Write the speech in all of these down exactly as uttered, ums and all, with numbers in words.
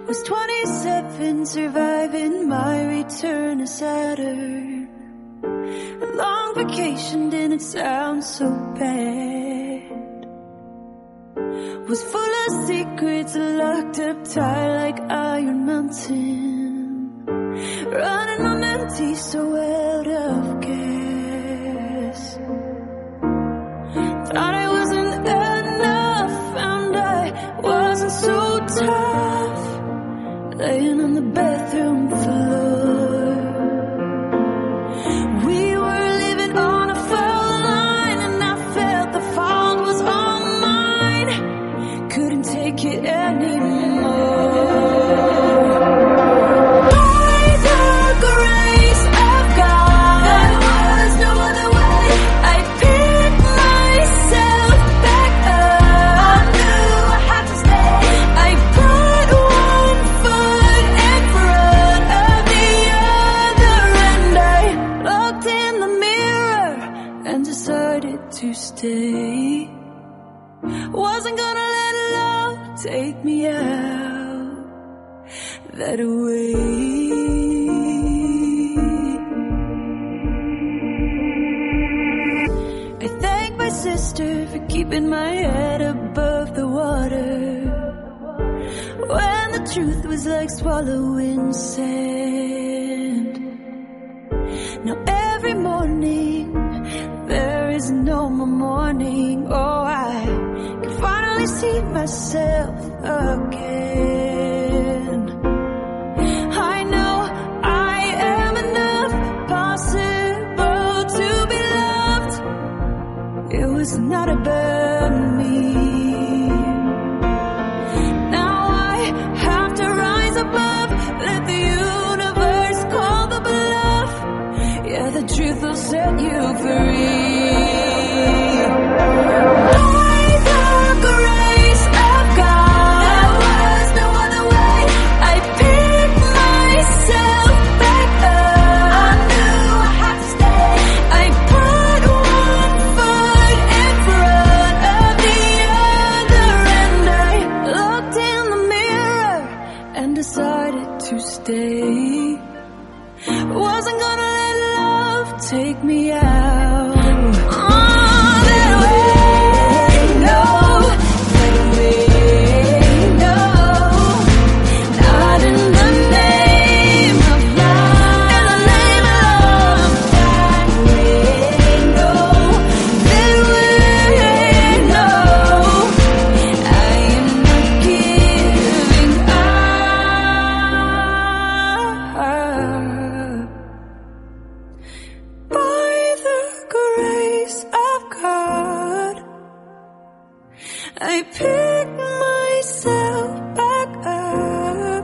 Was twenty-seven, surviving my return to Saturn. A long vacation didn't sound so bad. Was full of secrets, locked up tight like Iron Mountain. Running on empty, so out of gas. Thought I wasn't enough, found I wasn't so tough. Laying on the bathroom floor. We were living on a foul line, and I felt the fault was all mine. Couldn't take it anymore. To stay, wasn't gonna let love take me out that way. I thank my sister for keeping my head above the water when the truth was like swallowing sand. Now every morning there is no more morning. Oh, I can finally see myself again. I know I am enough, possible to be loved. It was not about me. Now I have to rise above, let the universe call the bluff. Yeah, the truth will set you free. To stay, wasn't gonna let love take me out. Oh, that way, no, that way, no, not in the name of love, in the name of love, that way, no, that way, no, I am not giving up. By the grace of God, I pick myself back up.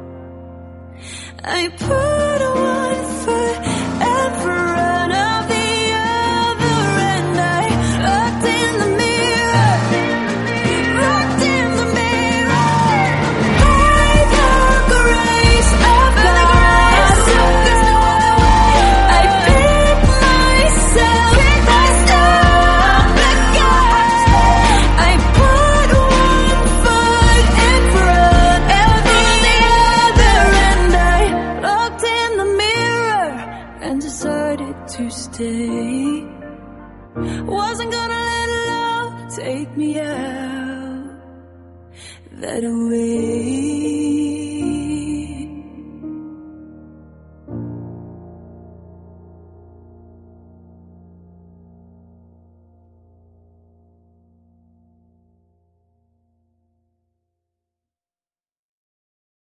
I put one foot in front of the other, and I looked in the mirror, looked in the mirror. By the grace of God, I pick myself back up. I put one foot in front of the other, and I looked in the mirror and decided to stay. Wasn't gonna let love take me out that way.